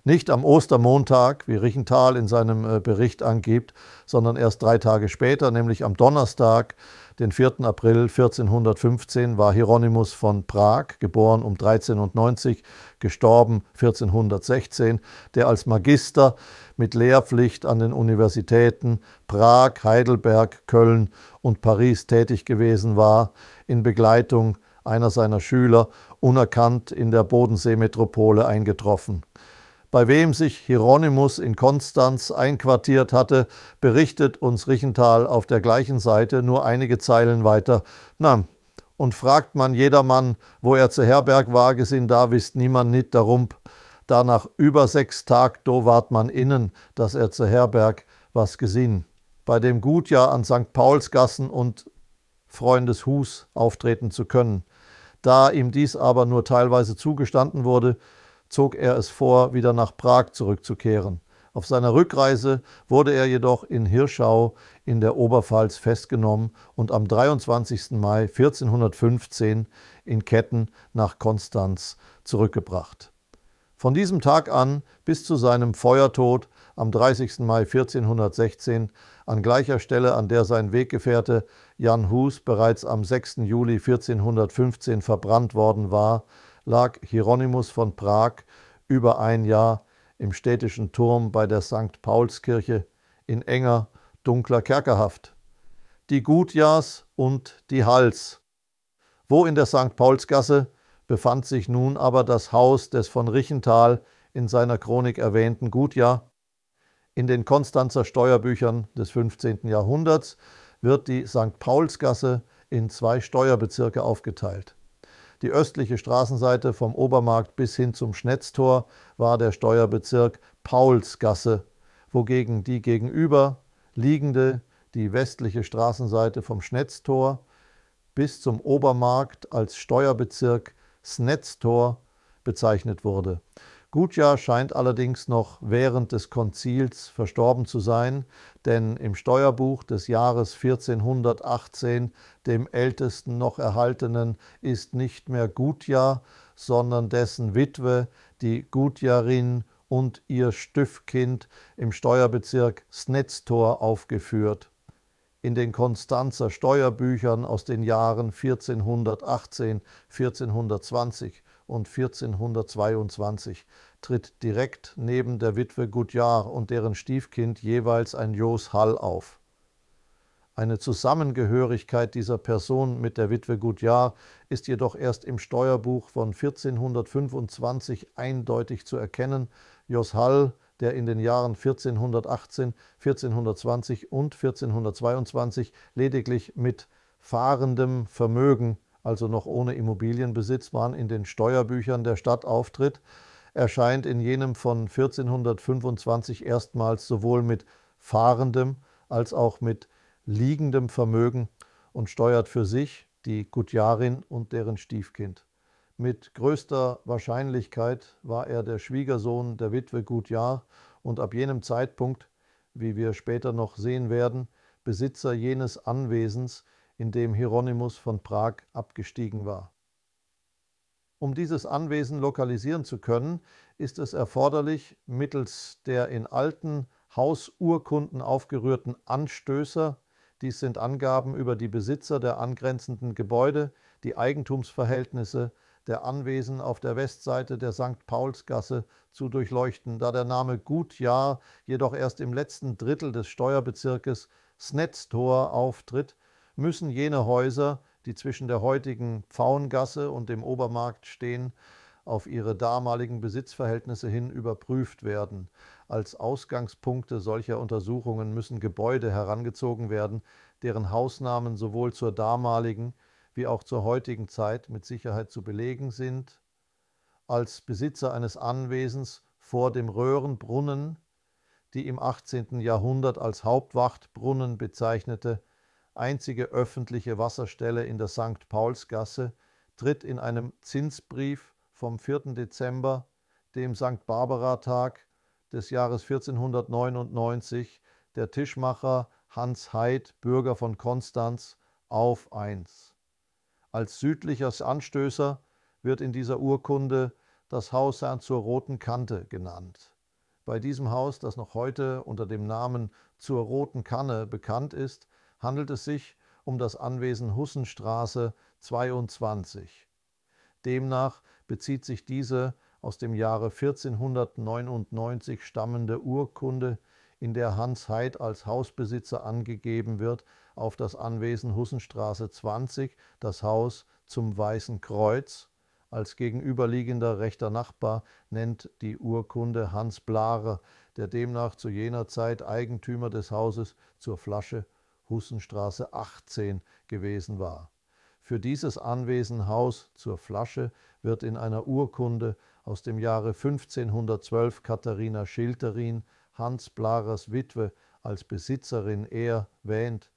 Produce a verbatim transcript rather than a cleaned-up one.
Nicht am Ostermontag, wie Richenthal in seinem Bericht angibt, sondern erst drei Tage später, nämlich am Donnerstag, den vierten April vierzehnhundertfünfzehn, war Hieronymus von Prag, geboren um dreizehnhundertneunzig, gestorben vierzehnhundertsechzehn, der als Magister mit Lehrpflicht an den Universitäten Prag, Heidelberg, Köln und Paris tätig gewesen war, in Begleitung einer seiner Schüler, unerkannt in der Bodenseemetropole eingetroffen. Bei wem sich Hieronymus in Konstanz einquartiert hatte, berichtet uns Richenthal auf der gleichen Seite nur einige Zeilen weiter. Na, und fragt man jedermann, wo er zu Herberg war, gesinn da wisst niemand nit darum, da nach über sechs Tag do ward man innen, dass er zu Herberg was gesinn. Bei dem Gutjahr an Sankt Paulsgassen und Freundeshus auftreten zu können. Da ihm dies aber nur teilweise zugestanden wurde, zog er es vor, wieder nach Prag zurückzukehren. Auf seiner Rückreise wurde er jedoch in Hirschau in der Oberpfalz festgenommen und am dreiundzwanzigsten Mai vierzehnhundertfünfzehn in Ketten nach Konstanz zurückgebracht. Von diesem Tag an bis zu seinem Feuertod am dreißigsten Mai vierzehnhundertsechzehn an gleicher Stelle, an der sein Weggefährte Jan Hus bereits am sechsten Juli vierzehnhundertfünfzehn verbrannt worden war, lag Hieronymus von Prag über ein Jahr im städtischen Turm bei der Sankt Paulskirche in enger, dunkler Kerkerhaft. Die Gutjahrs und die Hals. Wo in der Sankt Paulsgasse befand sich nun aber das Haus des von Richenthal in seiner Chronik erwähnten Gutjahr? In den Konstanzer Steuerbüchern des fünfzehnten Jahrhunderts wird die Sankt Paulsgasse in zwei Steuerbezirke aufgeteilt. Die östliche Straßenseite vom Obermarkt bis hin zum Schnetztor war der Steuerbezirk Paulsgasse, wogegen die gegenüber liegende, die westliche Straßenseite vom Schnetztor bis zum Obermarkt als Steuerbezirk Snetztor bezeichnet wurde. Gutjahr scheint allerdings noch während des Konzils verstorben zu sein, denn im Steuerbuch des Jahres vierzehnhundertachtzehn, dem ältesten noch erhaltenen, ist nicht mehr Gutjahr, sondern dessen Witwe, die Gutjahrin und ihr Stiefkind im Steuerbezirk Snetztor aufgeführt. In den Konstanzer Steuerbüchern aus den Jahren vierzehnhundertachtzehn, vierzehnhundertzwanzig und vierzehnhundertzweiundzwanzig tritt direkt neben der Witwe Gutjahr und deren Stiefkind jeweils ein Jos Hall auf. Eine Zusammengehörigkeit dieser Person mit der Witwe Gutjahr ist jedoch erst im Steuerbuch von vierzehnhundertfünfundzwanzig eindeutig zu erkennen. Jos Hall, der in den Jahren vierzehnhundertachtzehn, vierzehnhundertzwanzig und vierzehnhundertzweiundzwanzig lediglich mit fahrendem Vermögen, also noch ohne Immobilienbesitz, waren in den Steuerbüchern der Stadt auftritt, erscheint in jenem von vierzehnhundertfünfundzwanzig erstmals sowohl mit fahrendem als auch mit liegendem Vermögen und steuert für sich die Gutjahrin und deren Stiefkind. Mit größter Wahrscheinlichkeit war er der Schwiegersohn der Witwe Gutjahr und ab jenem Zeitpunkt, wie wir später noch sehen werden, Besitzer jenes Anwesens, in dem Hieronymus von Prag abgestiegen war. Um dieses Anwesen lokalisieren zu können, ist es erforderlich, mittels der in alten Hausurkunden aufgerührten Anstößer, dies sind Angaben über die Besitzer der angrenzenden Gebäude, die Eigentumsverhältnisse der Anwesen auf der Westseite der Sankt Paulsgasse zu durchleuchten. Da der Name Gutjahr jedoch erst im letzten Drittel des Steuerbezirkes Snetztor auftritt, müssen jene Häuser, die zwischen der heutigen Pfauengasse und dem Obermarkt stehen, auf ihre damaligen Besitzverhältnisse hin überprüft werden. Als Ausgangspunkte solcher Untersuchungen müssen Gebäude herangezogen werden, deren Hausnamen sowohl zur damaligen wie auch zur heutigen Zeit mit Sicherheit zu belegen sind. Als Besitzer eines Anwesens vor dem Röhrenbrunnen, die im achtzehnten Jahrhundert als Hauptwachtbrunnen bezeichnete, einzige öffentliche Wasserstelle in der Sankt Paulsgasse, tritt in einem Zinsbrief vom vierten Dezember, dem Sankt Barbara-Tag des Jahres vierzehnhundertneunundneunzig, der Tischmacher Hans Heid, Bürger von Konstanz, auf eins. Als südlicher Anstößer wird in dieser Urkunde das Haus Herrn zur Roten Kante genannt. Bei diesem Haus, das noch heute unter dem Namen Zur Roten Kanne bekannt ist, handelt es sich um das Anwesen Hussenstraße zweiundzwanzig. Demnach bezieht sich diese aus dem Jahre vierzehnhundertneunundneunzig stammende Urkunde, in der Hans Heid als Hausbesitzer angegeben wird, auf das Anwesen Hussenstraße zwanzig, das Haus Zum Weißen Kreuz. Als gegenüberliegender rechter Nachbar nennt die Urkunde Hans Blahre, der demnach zu jener Zeit Eigentümer des Hauses Zur Flasche Hussenstraße achtzehn gewesen war. Für dieses Anwesen Haus Zur Flasche wird in einer Urkunde aus dem Jahre fünfzehnhundertzwölf Katharina Schilterin, Hans Blahrers Witwe, als Besitzerin erwähnt.